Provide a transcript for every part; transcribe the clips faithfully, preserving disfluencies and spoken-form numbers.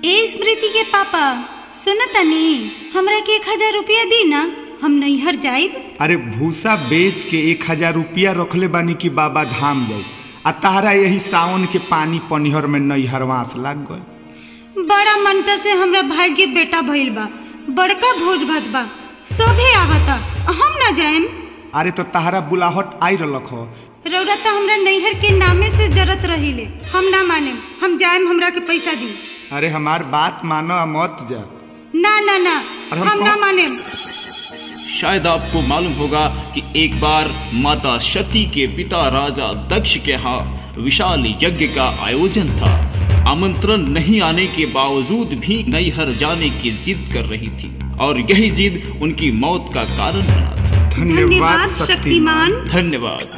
ए स्मृति के पापा सुन तनी, हमरा के एक हजार रुपया दी ना, हम नैहर जाइब। अरे भूसा बेच के एक हजार रुपया रखले बानी कि बाबा धाम जाई, आ तारा यही सावन के पानी पनिहर में नैहरवास लाग गई। बड़ा मनता से हमरा भाई के बेटा भइल बा, बड़का भोज भात बा, सभे आवता, हम ना जाएम। अरे तो तारा बुलाहट आई रलख हो। रौरा तो हमरा नैहर के नामे से जरत रहिले, हम ना मानेम, हम जाएम, हमरा के पैसा दी। अरे हमार बात मानो, मत जा। ना ना ना, हम ना मानेम। शायद आपको मालूम होगा कि एक बार माता सती के पिता राजा दक्ष के यहाँ विशाल यज्ञ का आयोजन था। आमंत्रण नहीं आने के बावजूद भी नैहर जाने की जिद कर रही थी और यही जिद उनकी मौत का कारण बना था। धन्यवाद शक्तिमान। धन्यवाद।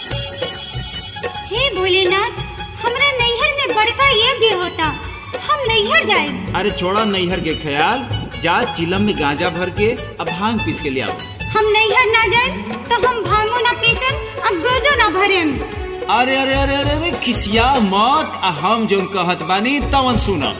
हे भोलेनाथ, हमरा नैहर में बड़का यज्ञ होता, हम नैहर जाए। अरे छोड़ा नैहर के ख्याल, जा चिलम में गांजा भर के अब भांग पीस के ले आओ। हम नैहर ना जाए तो हम भांगो ना पीसम, अब गोजो ना भरेम। अरे अरे अरे अरे अरे खिसिया मत, आ हम जो कहत बानी तवन सुना।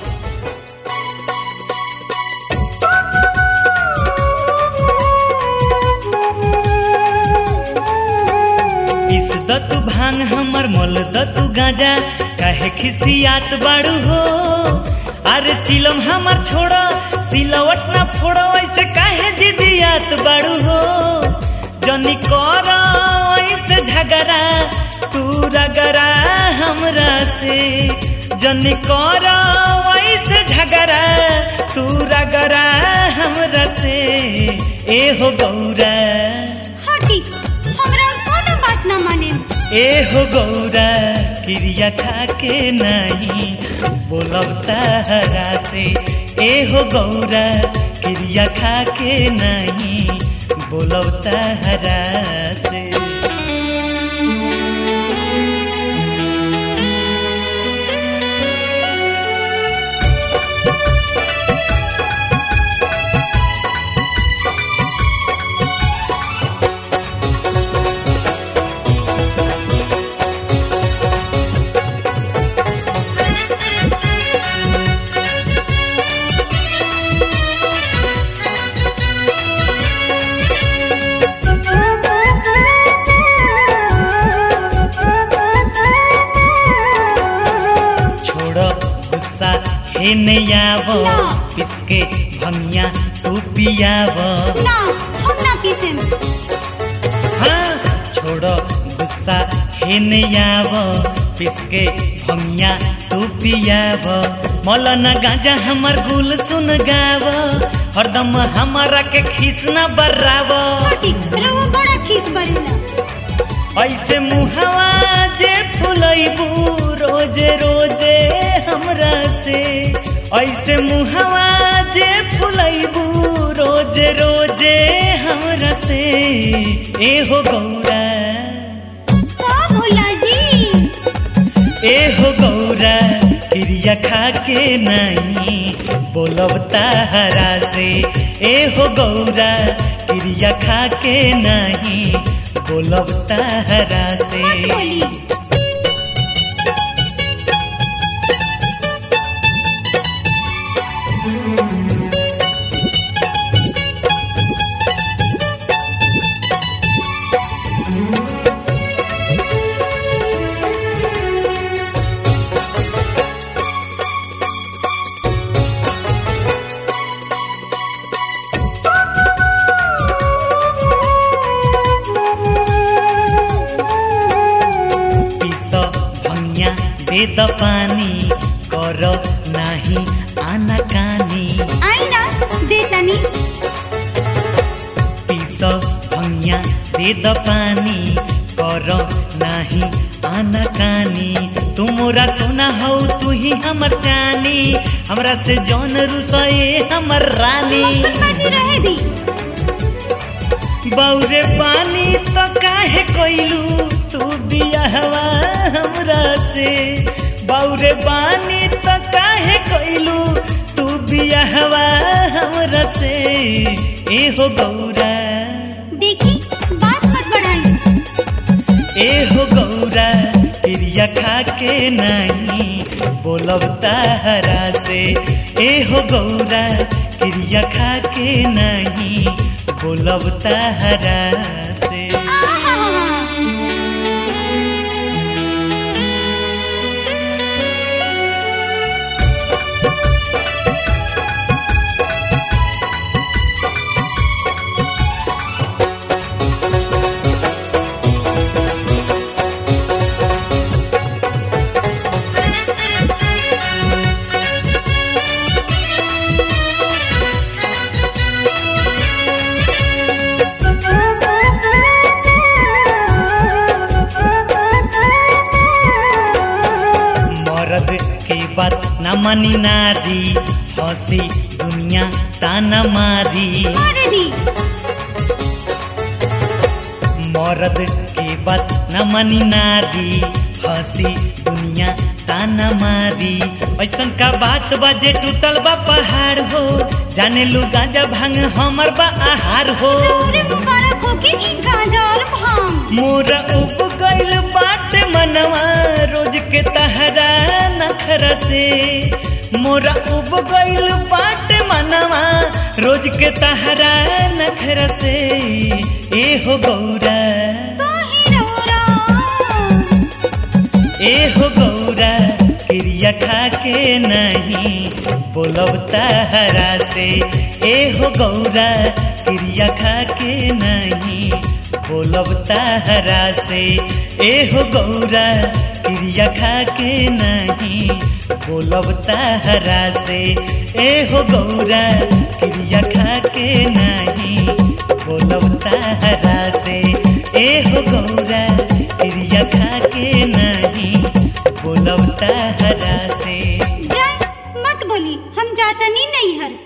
इस दतु भांग हमर मोल दतु गांजा, काहे खिसियात बाड़ू हो। अरे चिलम हमर छोड़ा, सिलवट ना फोड़ो, ऐसे काहे जिदियात बाड़ू हो। जनी करो ऐसे झगड़ा, तू रगड़ा हमरा से। जनी करो ऐसे झगड़ा, तू रगड़ा हमरा से। ए हो गौरा, हटी, हमरा कोनो बात ना माने। ए हो गौरा, क्रिया खा के नहीं बोलब तारा से। ए हो गौरा, क्रिया खा के नहीं बोलब तारा से। हे नैयावो पिसके भंगिया तू पियावो। ना, हम ना पीसेम। हाँ छोड़ो गुस्सा, हे नैयावो पिसके भंगिया तू पियावो। मौलाना गांजा हमर गुल सुन गावो, हरदम हमारा के खीस न बर्रावो। हटी, रवा बड़ा खीस बरेला। ऐसे मुहावा जे फुलैबू रोजे रोजे हमरा से। ऐसे मुहावा जे फुलैबू रोजे रोजे हमरा से। ए हो गौरा, का भोला जी? ए हो गौरा, क्रिया खा के नहीं बोलब तारा से। ए हो गौरा, क्रिया खा के नहीं बोलब तारा से। दे द पानी, करो नाही आना कानी। आई ना, दे तनी। पीसो भंगिया दे द पानी, करो नाही आना कानी। तू मोरा सोना हो, तू ही हमर जानी, हमरा से जौन रुसए हमर रानी। रहे दी बौरे पानी तो काहे कोइलू तू बियाहवा हमरा से। बौरे पानी तो काहे कोइलू तू बियाहवा हमरा से। ए हो गौरा, देखी बात मत बढ़ाई। ए हो गौरा, क्रिया खा के नहीं बोलब ताहरा से। ए हो गौरा क्रिया खा के नहीं बोलब ताहरा से। बात न मानी नारी हंसी दुनिया ताना मारी। मर्द की बात न मानी नारी हंसी दुनिया ताना मारी। ऐसन का बात बाजे टूटल बा पहाड़ हो जाने लू गांजा भांग हमर बा आहार हो। मोरा उब गइल बाटे मनवा रोज के तहरा नखरा से। मोरा उब गइल बाटे मनवा रोज के तहरा नखरा से। ए हो गौरा ए हो गौरा क्रिया खा के नहीं बोलब ताहरा से। ए हो गौरा क्रिया खा के नहीं बोलब ताहरा से। ए हो गौरा क्रिया खा के नहीं बोलब ताहरा से। ए हो गौरा क्रिया खा के नहीं बोलब ताहरा से। ए हो गौरा क्रिया खा के नहीं बोलब ताहरा से। मत बोली हम जातनी नहीं हर।